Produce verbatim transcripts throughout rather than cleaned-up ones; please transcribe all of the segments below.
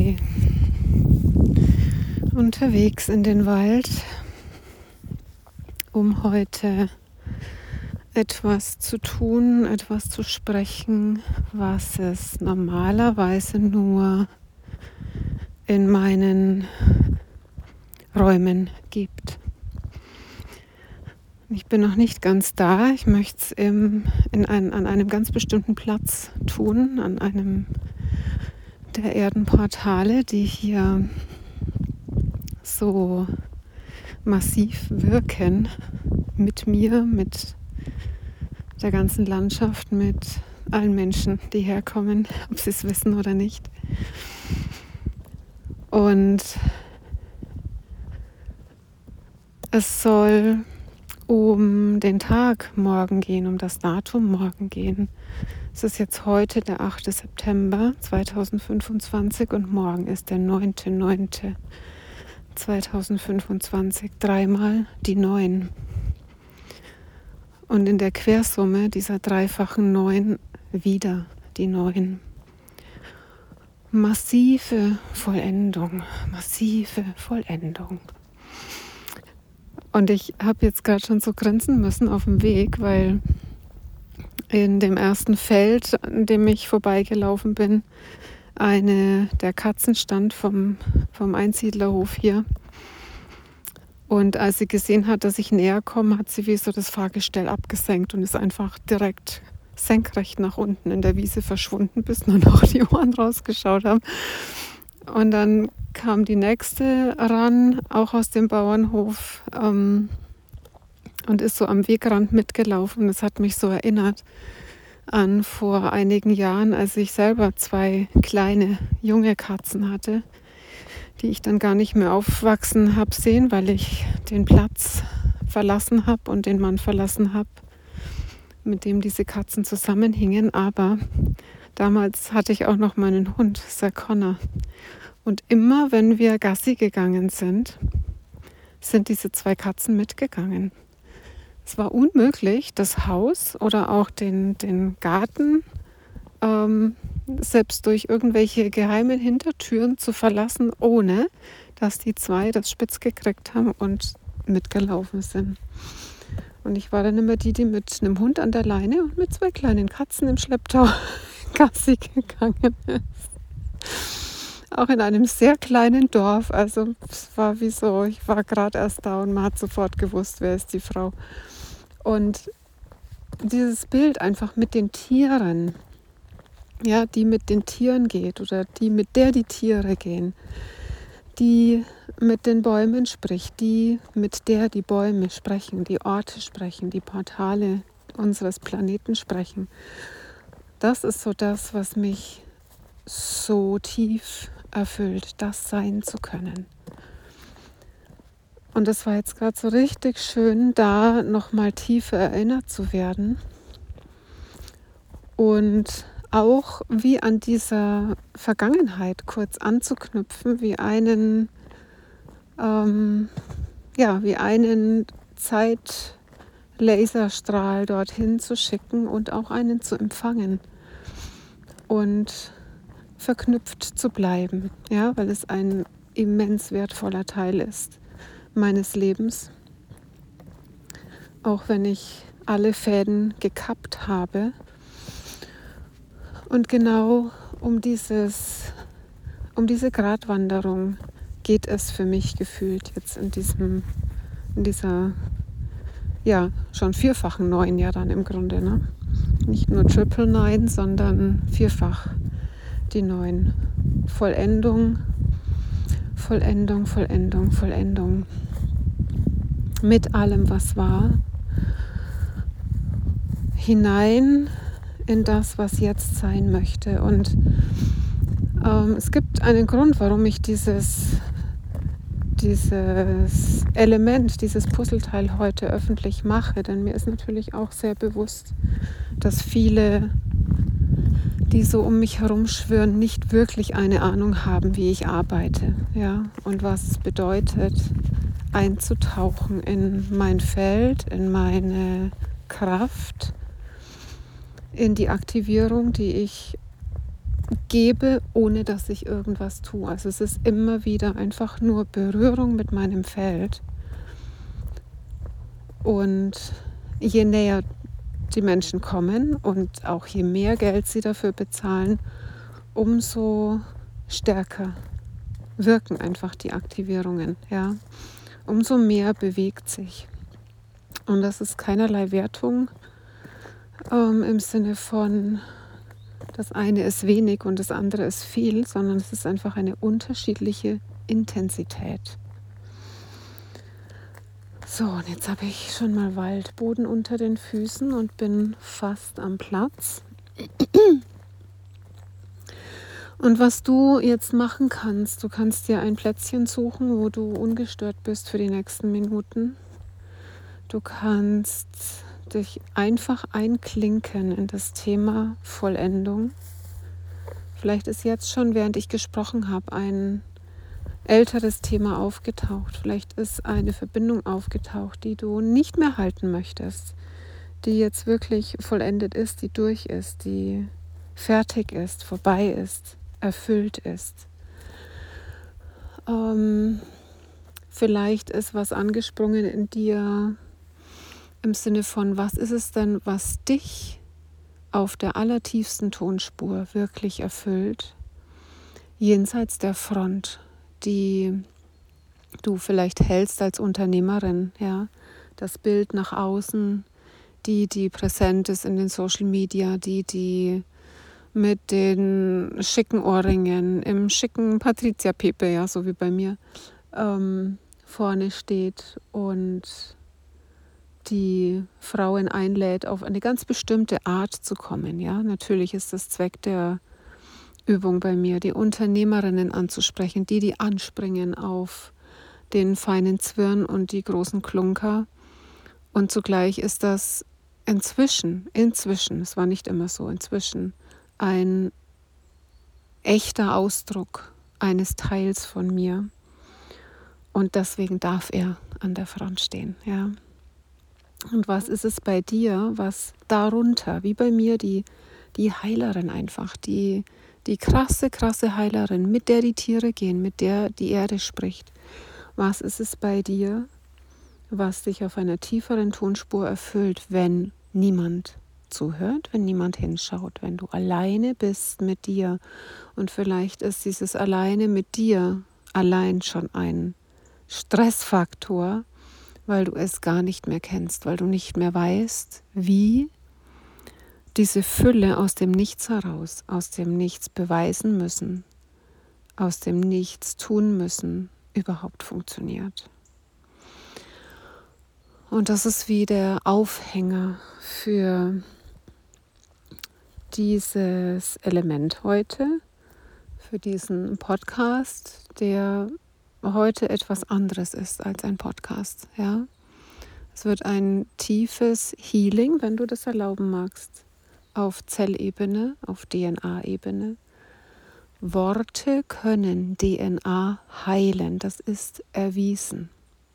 frei unterwegs in den Wald, um heute etwas zu tun, etwas zu sprechen, was es normalerweise nur in meinen Räumen gibt. Ich bin noch nicht ganz da. Ich möchte es in ein, an einem ganz bestimmten Platz tun, an einem der Erdenportale, die hier so massiv wirken mit mir, mit der ganzen Landschaft, mit allen Menschen, die herkommen, ob sie es wissen oder nicht. Und es soll um den Tag morgen gehen, um das Datum morgen gehen. Es ist jetzt heute der achte September zweitausendfünfundzwanzig und morgen ist der neunte neunte zweitausendfünfundzwanzig. Dreimal die Neun. Und in der Quersumme dieser dreifachen Neun wieder die Neun. Massive Vollendung, massive Vollendung. Und ich habe jetzt gerade schon so grinsen müssen auf dem Weg, weil in dem ersten Feld, an dem ich vorbeigelaufen bin, eine der Katzen stand vom, vom Einsiedlerhof hier. Und als sie gesehen hat, dass ich näher komme, hat sie wie so das Fahrgestell abgesenkt und ist einfach direkt senkrecht nach unten in der Wiese verschwunden, bis nur noch die Ohren rausgeschaut haben. Und dann kam die nächste ran, auch aus dem Bauernhof, ähm, und ist so am Wegrand mitgelaufen. Das hat mich so erinnert an vor einigen Jahren, als ich selber zwei kleine junge Katzen hatte, die ich dann gar nicht mehr aufwachsen habe sehen, weil ich den Platz verlassen habe und den Mann verlassen habe, mit dem diese Katzen zusammenhingen. Aber damals hatte ich auch noch meinen Hund, Sir Connor. Und immer, wenn wir Gassi gegangen sind, sind diese zwei Katzen mitgegangen. Es war unmöglich, das Haus oder auch den, den Garten ähm, selbst durch irgendwelche geheimen Hintertüren zu verlassen, ohne dass die zwei das spitz gekriegt haben und mitgelaufen sind. Und ich war dann immer die, die mit einem Hund an der Leine und mit zwei kleinen Katzen im Schlepptau Gassi gegangen ist. Auch in einem sehr kleinen Dorf. Also es war wie so, ich war gerade erst da und man hat sofort gewusst, wer ist die Frau. Und dieses Bild einfach mit den Tieren, ja, die mit den Tieren geht oder die mit der die Tiere gehen, die mit den Bäumen spricht, die mit der die Bäume sprechen, die Orte sprechen, die Portale unseres Planeten sprechen. Das ist so das, was mich so tief erfüllt, das sein zu können. Und es war jetzt gerade so richtig schön, da nochmal tiefer erinnert zu werden und auch wie an dieser Vergangenheit kurz anzuknüpfen, wie einen, ähm, ja, wie einen Zeitlaserstrahl dorthin zu schicken und auch einen zu empfangen und verknüpft zu bleiben, ja, weil es ein immens wertvoller Teil ist meines Lebens. Auch wenn ich alle Fäden gekappt habe. Und genau um dieses, um diese Gratwanderung geht es für mich gefühlt jetzt in diesem, in dieser, ja, schon vierfachen Neun ja dann im Grunde, ne? Nicht nur Triple Nine, sondern vierfach die Neun. Vollendung, Vollendung, Vollendung, Vollendung. Mit allem, was war, hinein in das, was jetzt sein möchte. Und ähm, es gibt einen Grund, warum ich dieses, dieses Element, dieses Puzzleteil heute öffentlich mache. Denn mir ist natürlich auch sehr bewusst, dass viele, die so um mich herum schwirren, nicht wirklich eine Ahnung haben, wie ich arbeite, ja, und was es bedeutet, einzutauchen in mein Feld, in meine Kraft, in die Aktivierung, die ich gebe, ohne dass ich irgendwas tue. Also es ist immer wieder einfach nur Berührung mit meinem Feld. Und je näher die Menschen kommen und auch je mehr Geld sie dafür bezahlen, umso stärker wirken einfach die Aktivierungen. Ja? Umso mehr bewegt sich. Und das ist keinerlei Wertung ähm, im Sinne von, das eine ist wenig und das andere ist viel, sondern es ist einfach eine unterschiedliche Intensität. So, und jetzt habe ich schon mal Waldboden unter den Füßen und bin fast am Platz. Und was du jetzt machen kannst, du kannst dir ein Plätzchen suchen, wo du ungestört bist für die nächsten Minuten. Du kannst dich einfach einklinken in das Thema Vollendung. Vielleicht ist jetzt schon, während ich gesprochen habe, ein älteres Thema aufgetaucht. Vielleicht ist eine Verbindung aufgetaucht, die du nicht mehr halten möchtest, die jetzt wirklich vollendet ist, die durch ist, die fertig ist, vorbei ist, erfüllt ist. Ähm, vielleicht ist was angesprungen in dir im Sinne von, was ist es denn, was dich auf der allertiefsten Tonspur wirklich erfüllt, jenseits der Front, die du vielleicht hältst als Unternehmerin, ja, das Bild nach außen, die, die präsent ist in den Social Media, die, die mit den schicken Ohrringen, im schicken Patricia Pepe, ja, so wie bei mir, ähm, vorne steht und die Frauen einlädt, auf eine ganz bestimmte Art zu kommen. Ja, natürlich ist das Zweck der Übung bei mir, die Unternehmerinnen anzusprechen, die, die anspringen auf den feinen Zwirn und die großen Klunker. Und zugleich ist das inzwischen, inzwischen, es war nicht immer so, inzwischen ein echter Ausdruck eines Teils von mir. Und deswegen darf er an der Front stehen. Ja. Und was ist es bei dir, was darunter, wie bei mir, die, die Heilerin einfach, die, die krasse, krasse Heilerin, mit der die Tiere gehen, mit der die Erde spricht. Was ist es bei dir, was dich auf einer tieferen Tonspur erfüllt, wenn niemand zuhört, wenn niemand hinschaut, wenn du alleine bist mit dir? Und vielleicht ist dieses Alleine mit dir allein schon ein Stressfaktor, weil du es gar nicht mehr kennst, weil du nicht mehr weißt, wie diese Fülle aus dem Nichts heraus, aus dem Nichts beweisen müssen, aus dem Nichts tun müssen, überhaupt funktioniert. Und das ist wie der Aufhänger für dieses Element heute, für diesen Podcast, der heute etwas anderes ist als ein Podcast. Ja? Es wird ein tiefes Healing, wenn du das erlauben magst, auf Zellebene, auf D N A-Ebene. Worte können D N A heilen, das ist erwiesen.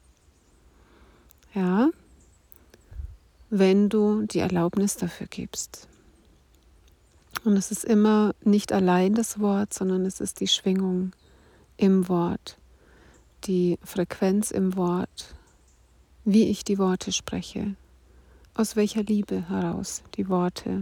Ja, wenn du die Erlaubnis dafür gibst. Und es ist immer nicht allein das Wort, sondern es ist die Schwingung im Wort, die Frequenz im Wort, wie ich die Worte spreche, aus welcher Liebe heraus die Worte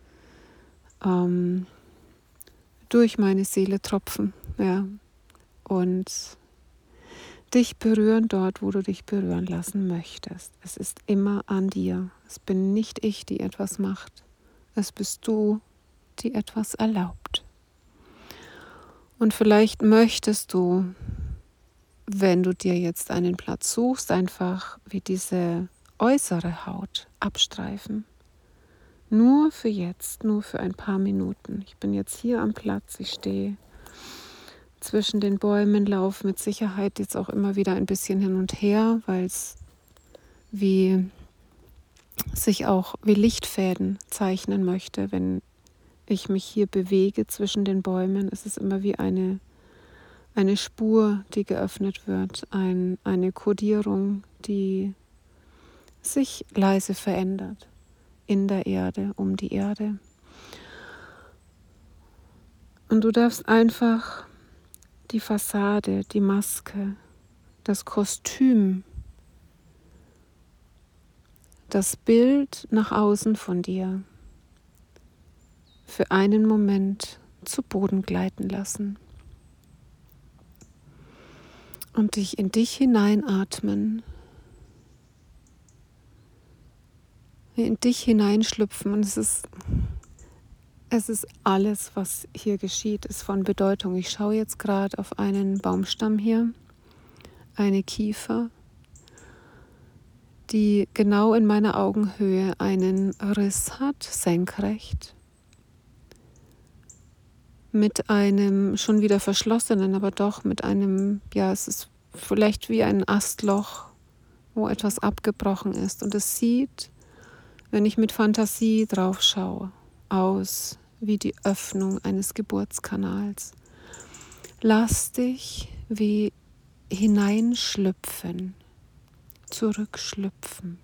ähm, durch meine Seele tropfen, ja, und dich berühren dort, wo du dich berühren lassen möchtest. Es ist immer an dir. Es bin nicht ich, die etwas macht. Es bist du, die etwas erlaubt. Und vielleicht möchtest du, wenn du dir jetzt einen Platz suchst, einfach wie diese äußere Haut abstreifen. Nur für jetzt, nur für ein paar Minuten. Ich bin jetzt hier am Platz, ich stehe zwischen den Bäumen, laufe mit Sicherheit jetzt auch immer wieder ein bisschen hin und her, weil es wie sich auch wie Lichtfäden zeichnen möchte, wenn ich mich hier bewege zwischen den Bäumen. Es ist immer wie eine, eine Spur, die geöffnet wird, ein, eine Kodierung, die sich leise verändert in der Erde, um die Erde. Und du darfst einfach die Fassade, die Maske, das Kostüm, das Bild nach außen von dir für einen Moment zu Boden gleiten lassen und dich in dich hineinatmen, in dich hineinschlüpfen. Und es ist, es ist alles, was hier geschieht, ist von Bedeutung. Ich schaue jetzt gerade auf einen Baumstamm hier, eine Kiefer, die genau in meiner Augenhöhe einen Riss hat, senkrecht, mit einem schon wieder verschlossenen, aber doch mit einem, ja, es ist vielleicht wie ein Astloch, wo etwas abgebrochen ist. Und es sieht, wenn ich mit Fantasie drauf schaue, aus wie die Öffnung eines Geburtskanals. Lass dich wie hineinschlüpfen, zurückschlüpfen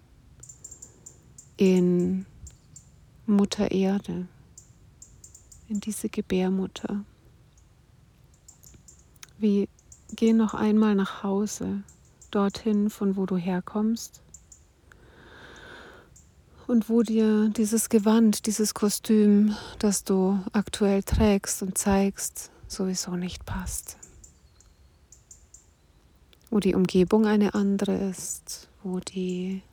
in Mutter Erde, in diese Gebärmutter. Wie geh noch einmal nach Hause, dorthin, von wo du herkommst und wo dir dieses Gewand, dieses Kostüm, das du aktuell trägst und zeigst, sowieso nicht passt. Wo die Umgebung eine andere ist, wo die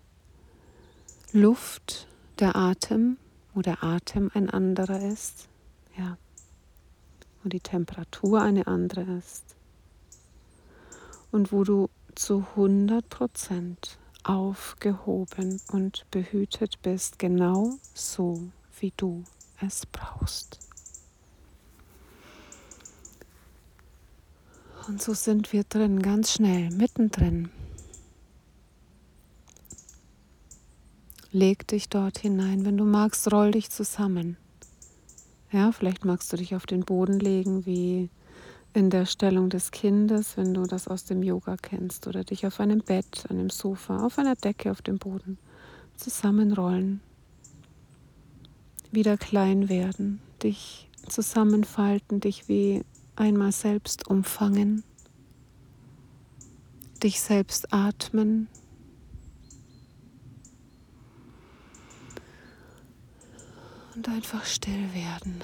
Luft, der Atem, wo der Atem ein anderer ist, ja, wo die Temperatur eine andere ist und wo du zu hundert Prozent aufgehoben und behütet bist, genau so, wie du es brauchst. Und so sind wir drin, ganz schnell, mittendrin. Leg dich dort hinein. Wenn du magst, roll dich zusammen. Ja, vielleicht magst du dich auf den Boden legen, wie in der Stellung des Kindes, wenn du das aus dem Yoga kennst, oder dich auf einem Bett, einem Sofa, auf einer Decke auf dem Boden zusammenrollen. Wieder klein werden, dich zusammenfalten, dich wie einmal selbst umfangen, dich selbst atmen. Und einfach still werden.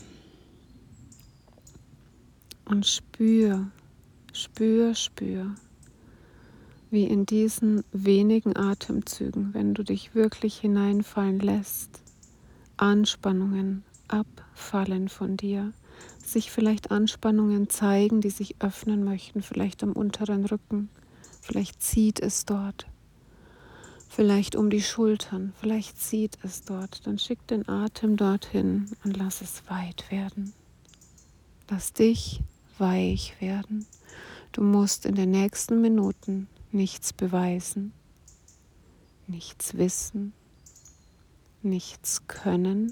Und spür, spür, spür, wie in diesen wenigen Atemzügen, wenn du dich wirklich hineinfallen lässt, Anspannungen abfallen von dir, sich vielleicht Anspannungen zeigen, die sich öffnen möchten, vielleicht am unteren Rücken, vielleicht zieht es dort. Vielleicht um die Schultern, vielleicht zieht es dort. Dann schick den Atem dorthin und lass es weit werden. Lass dich weich werden. Du musst in den nächsten Minuten nichts beweisen, nichts wissen, nichts können,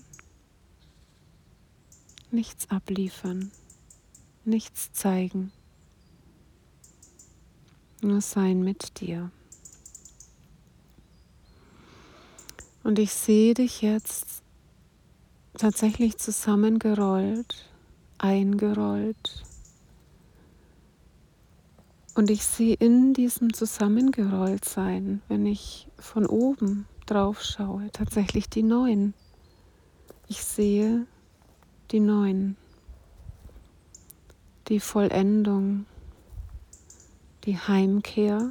nichts abliefern, nichts zeigen. Nur sein mit dir. Und ich sehe dich jetzt tatsächlich zusammengerollt, eingerollt. Und ich sehe in diesem Zusammengerolltsein, wenn ich von oben drauf schaue, tatsächlich die Neun. Ich sehe die Neun, die Vollendung, die Heimkehr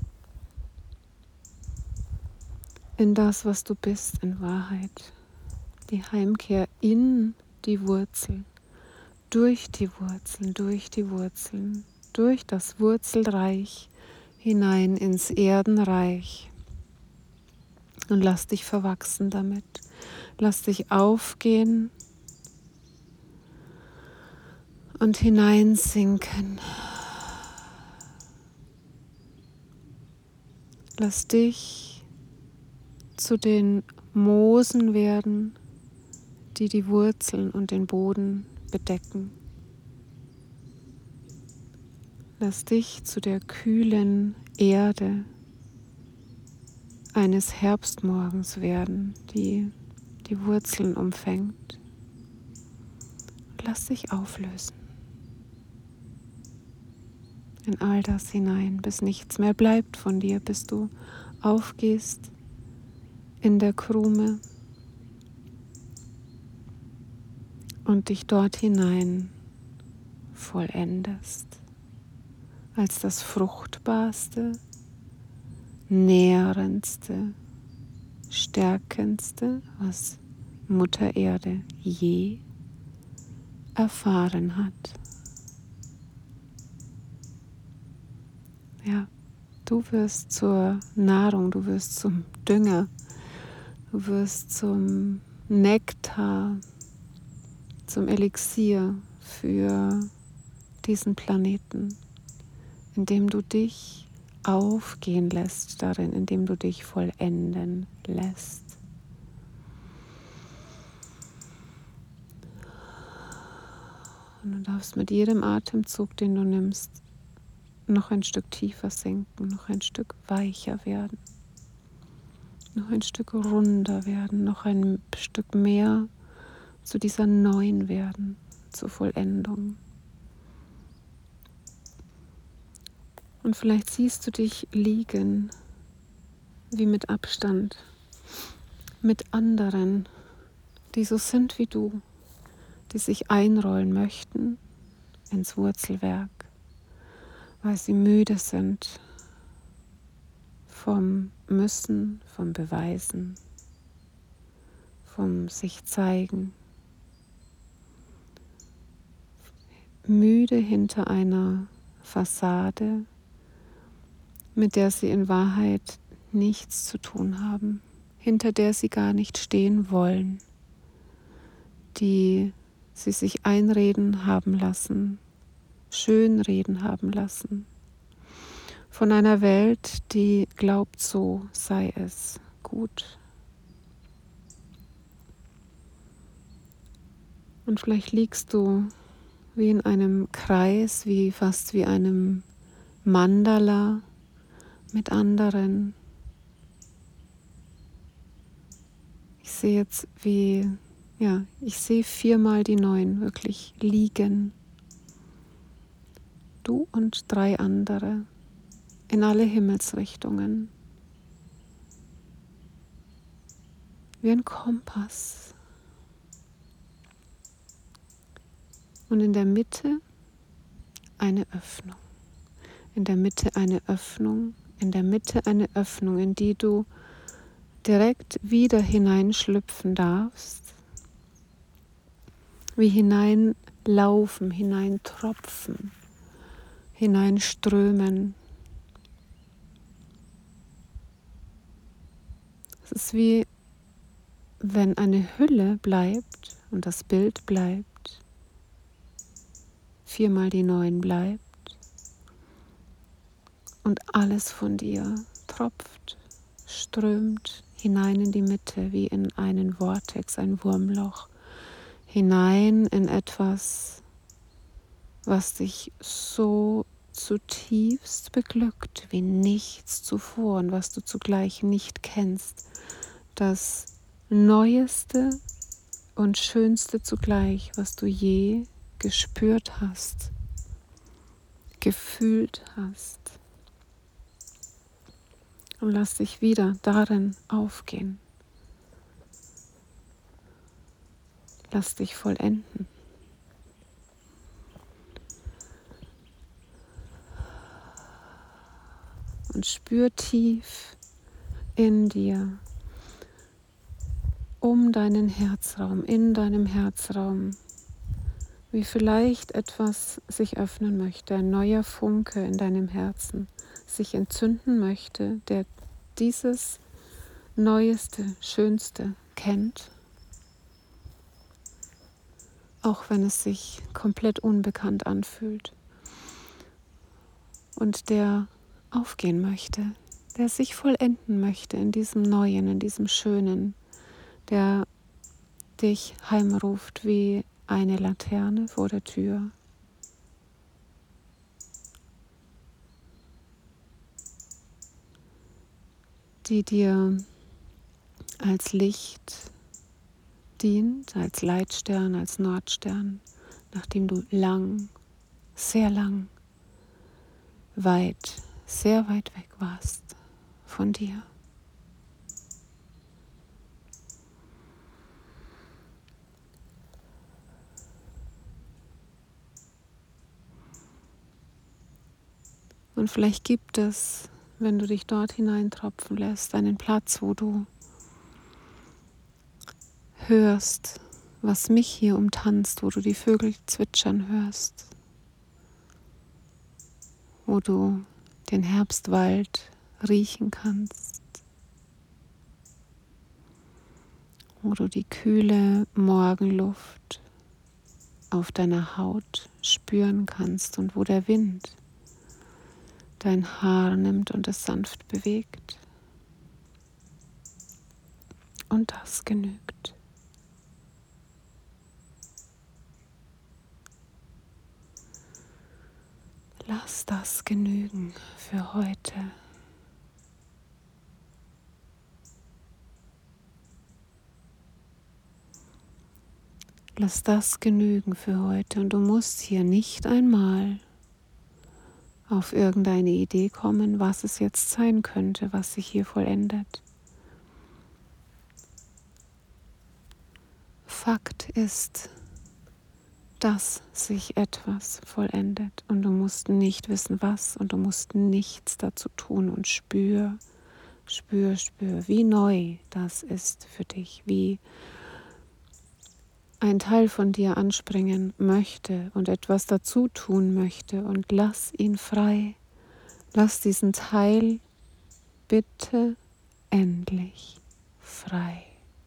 in das, was du bist in Wahrheit. Die Heimkehr in die Wurzel, durch die Wurzeln, durch die Wurzeln, durch das Wurzelreich hinein ins Erdenreich. Und lass dich verwachsen damit. Lass dich aufgehen und hineinsinken. Lass dich zu den Moosen werden, die die Wurzeln und den Boden bedecken. Lass dich zu der kühlen Erde eines Herbstmorgens werden, die die Wurzeln umfängt. und lass dich auflösen. In all das hinein, bis nichts mehr bleibt von dir, bis du aufgehst in der Krume und dich dort hinein vollendest, als das fruchtbarste, nährendste, stärkendste, was Mutter Erde je erfahren hat. Ja, du wirst zur Nahrung, du wirst zum Dünger, du wirst zum Nektar, zum Elixier für diesen Planeten, indem du dich aufgehen lässt darin, indem du dich vollenden lässt. Und du darfst mit jedem Atemzug, den du nimmst, noch ein Stück tiefer sinken, noch ein Stück weicher werden, noch ein Stück runder werden, noch ein Stück mehr zu dieser neuen werden, zur Vollendung. Und vielleicht siehst du dich liegen, wie mit Abstand, mit anderen, die so sind wie du, die sich einrollen möchten ins Wurzelwerk, weil sie müde sind vom Müssen, vom Beweisen, vom sich zeigen, müde hinter einer Fassade, mit der sie in Wahrheit nichts zu tun haben, hinter der sie gar nicht stehen wollen, die sie sich einreden haben lassen, schönreden haben lassen, von einer Welt, die glaubt, so sei es gut. Und vielleicht liegst du wie in einem Kreis, wie fast wie einem Mandala mit anderen. Ich sehe jetzt wie, ja, ich sehe viermal die Neun wirklich liegen. Du und drei andere in alle Himmelsrichtungen. Wie ein Kompass. Und in der Mitte eine Öffnung. In der Mitte eine Öffnung. In der Mitte eine Öffnung, in die du direkt wieder hineinschlüpfen darfst. Wie hineinlaufen, hineintropfen, hineinströmen. Es ist wie, wenn eine Hülle bleibt und das Bild bleibt, viermal die Neun bleibt und alles von dir tropft, strömt hinein in die Mitte, wie in einen Vortex, ein Wurmloch, hinein in etwas, was dich so zutiefst beglückt wie nichts zuvor und was du zugleich nicht kennst. Das Neueste und Schönste zugleich, was du je gespürt hast, gefühlt hast. Und lass dich wieder darin aufgehen. Lass dich vollenden. Und spür tief in dir, um deinen Herzraum, in deinem Herzraum, wie vielleicht etwas sich öffnen möchte, ein neuer Funke in deinem Herzen sich entzünden möchte, der dieses Neueste, Schönste kennt, auch wenn es sich komplett unbekannt anfühlt und der aufgehen möchte, der sich vollenden möchte in diesem Neuen, in diesem Schönen, der dich heimruft wie eine Laterne vor der Tür. Die dir als Licht dient, als Leitstern, als Nordstern, nachdem du lang, sehr lang, weit, sehr weit weg warst von dir. Und vielleicht gibt es, wenn du dich dort hineintropfen lässt, einen Platz, wo du hörst, was mich hier umtanzt, wo du die Vögel zwitschern hörst, wo du den Herbstwald riechen kannst, wo du die kühle Morgenluft auf deiner Haut spüren kannst und wo der Wind dein Haar nimmt und es sanft bewegt. Und das genügt. Lass das genügen für heute. Lass das genügen für heute und du musst hier nicht einmal auf irgendeine Idee kommen, was es jetzt sein könnte, was sich hier vollendet. Fakt ist, dass sich etwas vollendet und du musst nicht wissen, was, und du musst nichts dazu tun und spür, spür, spür, wie neu das ist für dich, wie ein Teil von dir anspringen möchte und etwas dazu tun möchte, und lass ihn frei. Lass diesen Teil bitte endlich frei.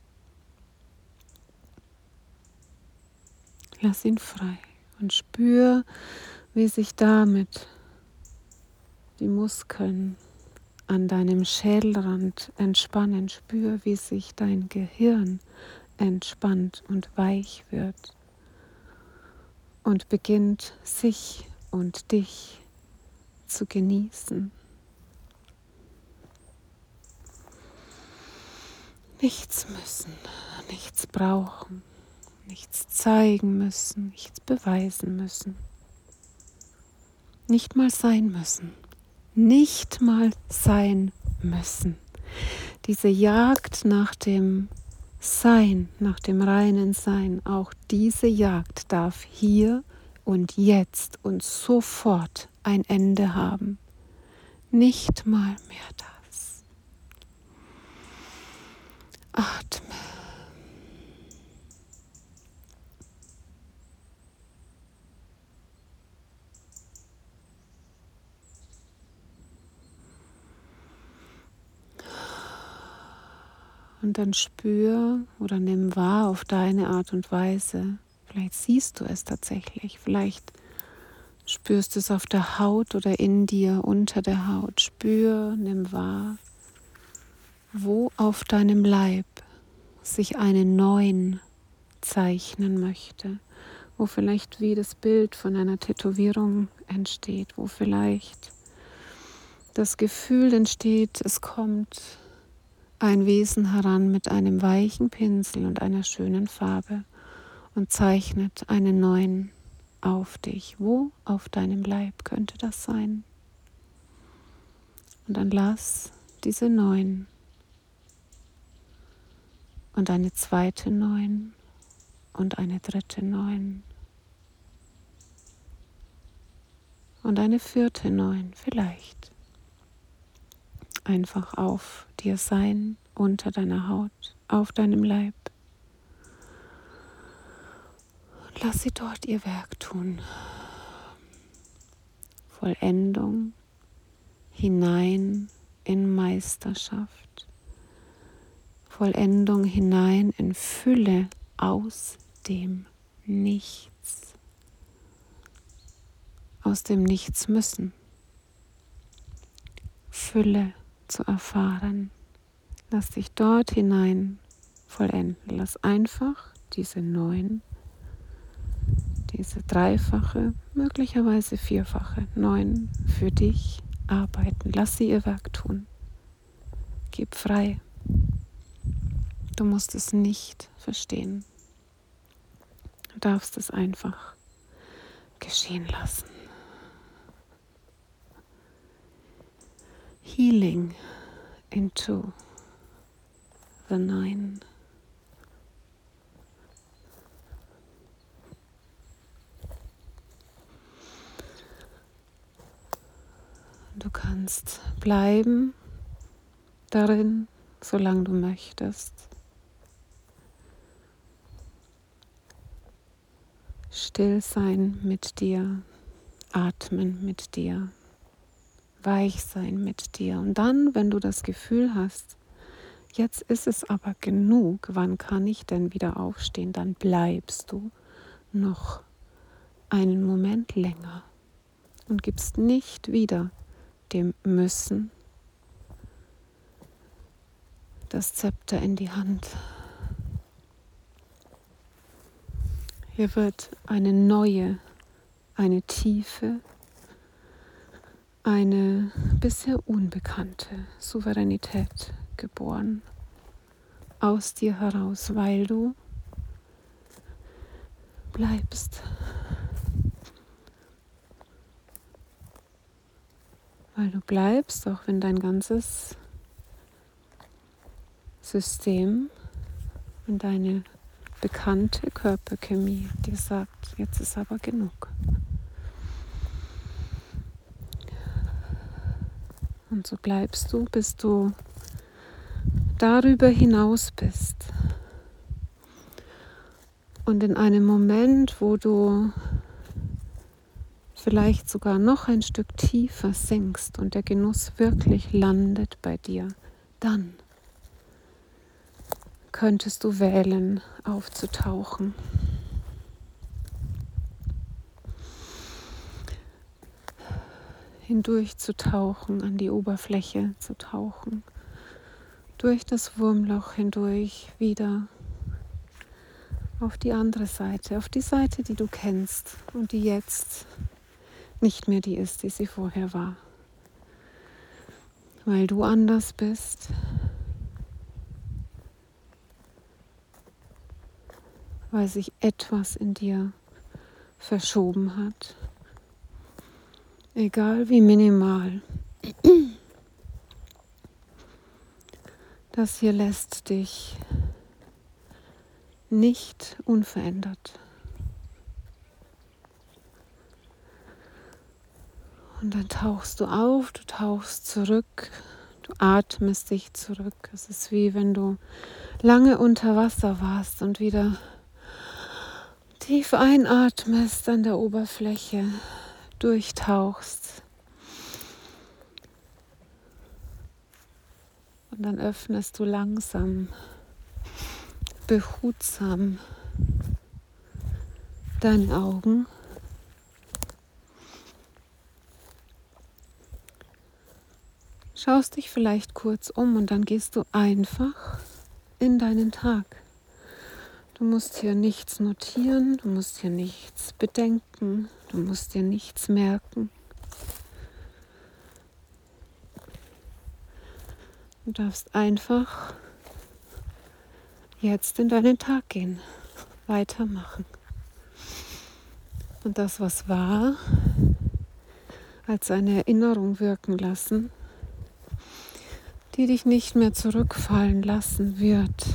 Lass ihn frei und spür, wie sich damit die Muskeln an deinem Schädelrand entspannen. Spür, wie sich dein Gehirn entspannt und weich wird und beginnt, sich und dich zu genießen. Nichts müssen, nichts brauchen, nichts zeigen müssen, nichts beweisen müssen. Nicht mal sein müssen. Nicht mal sein müssen. Diese Jagd nach dem Sein, nach dem reinen Sein, auch diese Jagd darf hier und jetzt und sofort ein Ende haben. Nicht mal mehr das. Atme. Und dann spür oder nimm wahr auf deine Art und Weise. Vielleicht siehst du es tatsächlich. Vielleicht spürst du es auf der Haut oder in dir, unter der Haut. Spür, nimm wahr, wo auf deinem Leib sich eine Neun zeichnen möchte. Wo vielleicht wie das Bild von einer Tätowierung entsteht. Wo vielleicht das Gefühl entsteht, es kommt ein Wesen heran mit einem weichen Pinsel und einer schönen Farbe und zeichnet einen Neun auf dich. Wo auf deinem Leib könnte das sein? Und dann lass diese Neun und eine zweite Neun und eine dritte Neun und eine vierte Neun vielleicht einfach auf dir sein, unter deiner Haut, auf deinem Leib. Und lass sie dort ihr Werk tun. Vollendung hinein in Meisterschaft. Vollendung hinein in Fülle aus dem Nichts. Aus dem Nichts müssen. Fülle zu erfahren. Lass dich dort hinein vollenden. Lass einfach diese Neun, diese dreifache, möglicherweise vierfache Neun für dich arbeiten. Lass sie ihr Werk tun. Gib frei. Du musst es nicht verstehen. Du darfst es einfach geschehen lassen. Healing into the nine. Du kannst bleiben darin, solange du möchtest. Still sein mit dir, atmen mit dir, weich sein mit dir. Und dann, wenn du das Gefühl hast, jetzt ist es aber genug, wann kann ich denn wieder aufstehen, dann bleibst du noch einen Moment länger und gibst nicht wieder dem Müssen das Zepter in die Hand. Hier wird eine neue, eine tiefe, eine bisher unbekannte Souveränität geboren. Aus dir heraus, weil du bleibst. Weil du bleibst, auch wenn dein ganzes System und deine bekannte Körperchemie dir sagt, jetzt ist aber genug. Und so bleibst du, bis du darüber hinaus bist. Und in einem Moment, wo du vielleicht sogar noch ein Stück tiefer sinkst und der Genuss wirklich landet bei dir, dann könntest du wählen, aufzutauchen. Hindurchzutauchen, an die Oberfläche zu tauchen, durch das Wurmloch hindurch wieder auf die andere Seite, auf die Seite, die du kennst und die jetzt nicht mehr die ist, die sie vorher war. Weil du anders bist, weil sich etwas in dir verschoben hat, egal wie minimal. Das hier lässt dich nicht unverändert. Und dann tauchst du auf, du tauchst zurück, du atmest dich zurück. Es ist wie wenn du lange unter Wasser warst und wieder tief einatmest, an der Oberfläche durchtauchst. Und dann öffnest du langsam, behutsam deine Augen. Schaust dich vielleicht kurz um und dann gehst du einfach in deinen Tag. Du musst hier nichts notieren, du musst hier nichts bedenken, du musst dir nichts merken. Du darfst einfach jetzt in deinen Tag gehen, weitermachen. Und das, was war, als eine Erinnerung wirken lassen, die dich nicht mehr zurückfallen lassen wird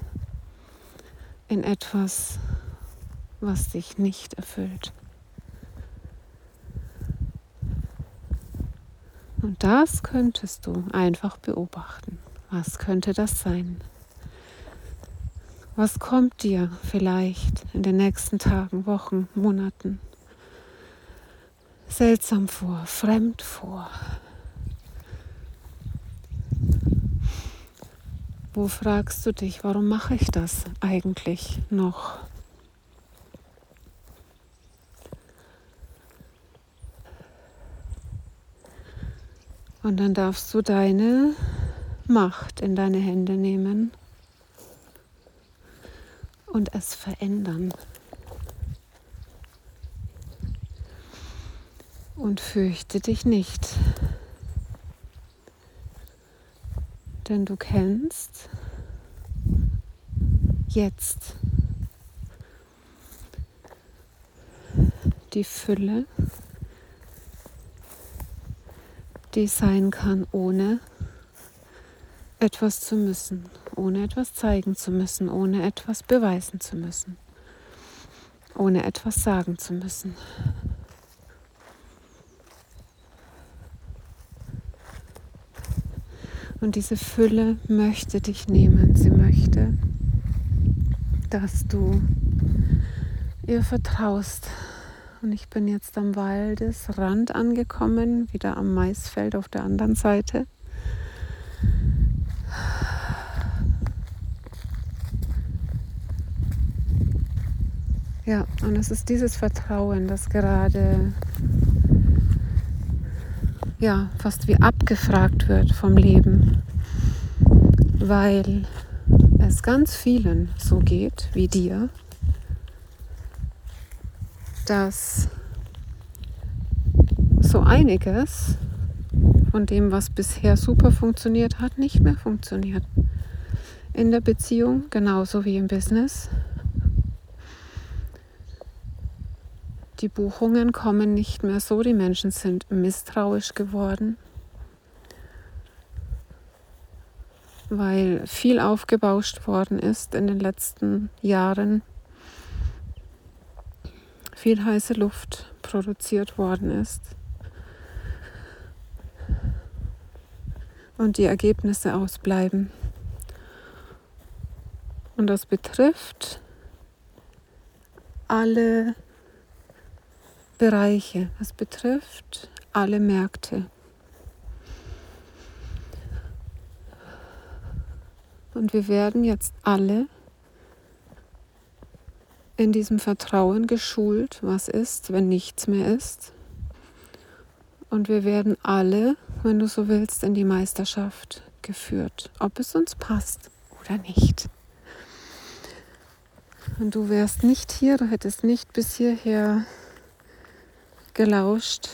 in etwas, was dich nicht erfüllt. Und das könntest du einfach beobachten. Was könnte das sein? Was kommt dir vielleicht in den nächsten Tagen, Wochen, Monaten seltsam vor, fremd vor? Wo fragst du dich, warum mache ich das eigentlich noch? Und dann darfst du deine Macht in deine Hände nehmen und es verändern. Und fürchte dich nicht, denn du kennst jetzt die Fülle, die sein kann, ohne etwas zu müssen, ohne etwas zeigen zu müssen, ohne etwas beweisen zu müssen, ohne etwas sagen zu müssen. Und diese Fülle möchte dich nehmen. Sie möchte, dass du ihr vertraust. Und ich bin jetzt am Waldesrand angekommen, wieder am Maisfeld auf der anderen Seite. Ja, und es ist dieses Vertrauen, das gerade ja, fast wie abgefragt wird vom Leben, weil es ganz vielen so geht wie dir, dass so einiges von dem, was bisher super funktioniert hat, nicht mehr funktioniert. In der Beziehung genauso wie im Business. Die Buchungen kommen nicht mehr so, die Menschen sind misstrauisch geworden, weil viel aufgebauscht worden ist in den letzten Jahren, viel heiße Luft produziert worden ist und die Ergebnisse ausbleiben. Und das betrifft alle Bereiche, es betrifft alle Märkte. Und wir werden jetzt alle in diesem Vertrauen geschult, was ist, wenn nichts mehr ist. Und wir werden alle, wenn du so willst, in die Meisterschaft geführt, ob es uns passt oder nicht. Und du wärst nicht hier, du hättest nicht bis hierher gelauscht,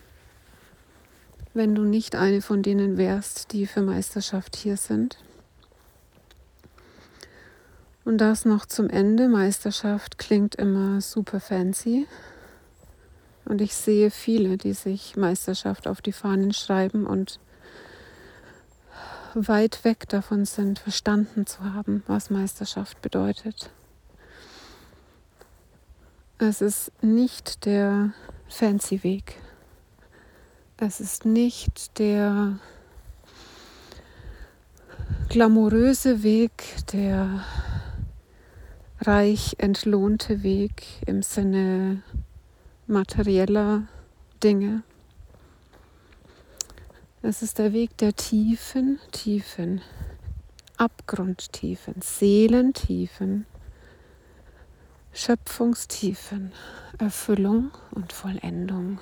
wenn du nicht eine von denen wärst, die für Meisterschaft hier sind. Und das noch zum Ende. Meisterschaft klingt immer super fancy. Und ich sehe viele, die sich Meisterschaft auf die Fahnen schreiben und weit weg davon sind, verstanden zu haben, was Meisterschaft bedeutet. Es ist nicht der fancy Weg. Es ist nicht der glamouröse Weg, der reich entlohnte Weg im Sinne materieller Dinge. Es ist der Weg der tiefen, tiefen, Abgrundtiefen, Seelentiefen, Schöpfungstiefen, Erfüllung und Vollendung.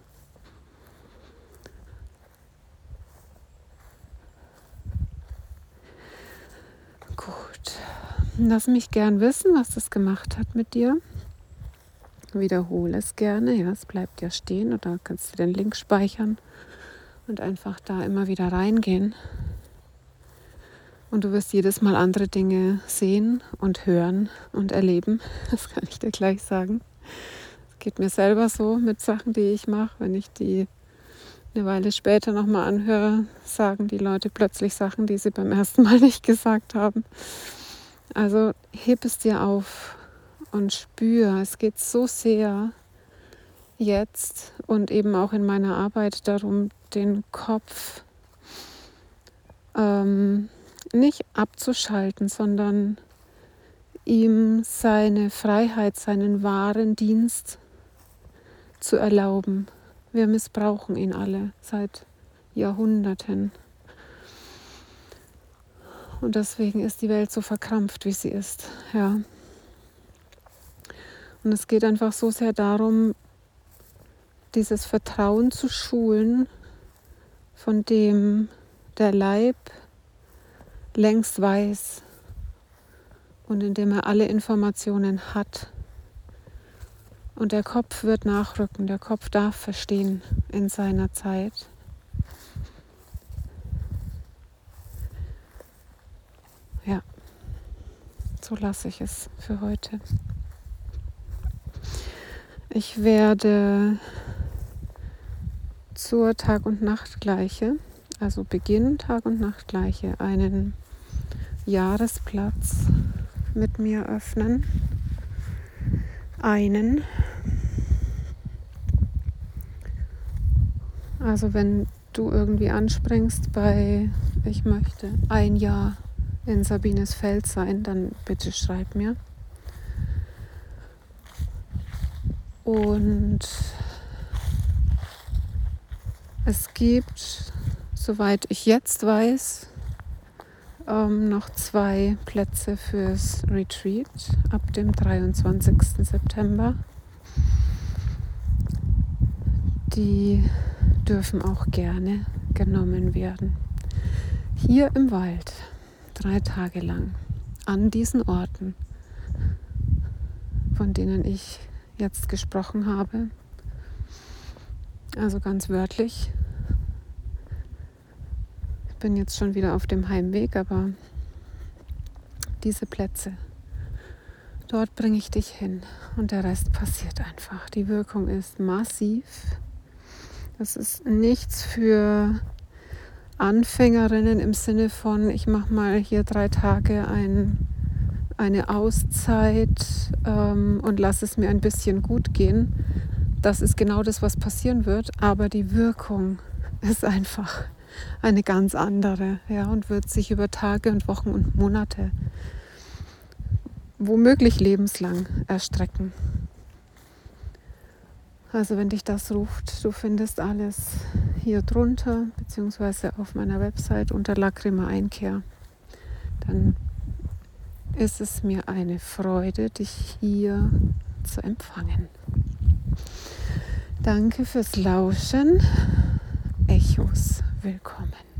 Gut, lass mich gern wissen, was das gemacht hat mit dir. Wiederhole es gerne, ja, es bleibt ja stehen oder kannst du den Link speichern und einfach da immer wieder reingehen. Und du wirst jedes Mal andere Dinge sehen und hören und erleben. Das kann ich dir gleich sagen. Es geht mir selber so mit Sachen, die ich mache. Wenn ich die eine Weile später nochmal anhöre, sagen die Leute plötzlich Sachen, die sie beim ersten Mal nicht gesagt haben. Also heb es dir auf und spür. Es geht so sehr jetzt und eben auch in meiner Arbeit darum, den Kopf ähm, nicht abzuschalten, sondern ihm seine Freiheit, seinen wahren Dienst zu erlauben. Wir missbrauchen ihn alle seit Jahrhunderten. Und deswegen ist die Welt so verkrampft, wie sie ist. Ja. Und es geht einfach so sehr darum, dieses Vertrauen zu schulen, von dem der Leib längst weiß und in dem er alle Informationen hat. Und der Kopf wird nachrücken, der Kopf darf verstehen in seiner Zeit. Ja, so lasse ich es für heute. Ich werde zur Tag- und Nachtgleiche, also Beginn Tag- und Nachtgleiche, einen Jahresplatz mit mir öffnen. Einen. Also wenn du irgendwie anspringst bei, ich möchte ein Jahr in Sabines Feld sein, dann bitte schreib mir. Und es gibt, soweit ich jetzt weiß, ähm, noch zwei Plätze fürs Retreat ab dem dreiundzwanzigsten September. Die dürfen auch gerne genommen werden. Hier im Wald, drei Tage lang, an diesen Orten, von denen ich jetzt gesprochen habe. Also ganz wörtlich. Ich bin jetzt schon wieder auf dem Heimweg, aber diese Plätze, dort bringe ich dich hin und der Rest passiert einfach. Die Wirkung ist massiv. Das ist nichts für Anfängerinnen im Sinne von, ich mache mal hier drei Tage ein, eine Auszeit ähm, und lasse es mir ein bisschen gut gehen. Das ist genau das, was passieren wird, aber die Wirkung ist einfach eine ganz andere, ja, und wird sich über Tage und Wochen und Monate, womöglich lebenslang, erstrecken. Also wenn dich das ruft, du findest alles hier drunter, beziehungsweise auf meiner Website unter Lacrima Einkehr, dann ist es mir eine Freude, dich hier zu empfangen. Danke fürs Lauschen. Echos, willkommen.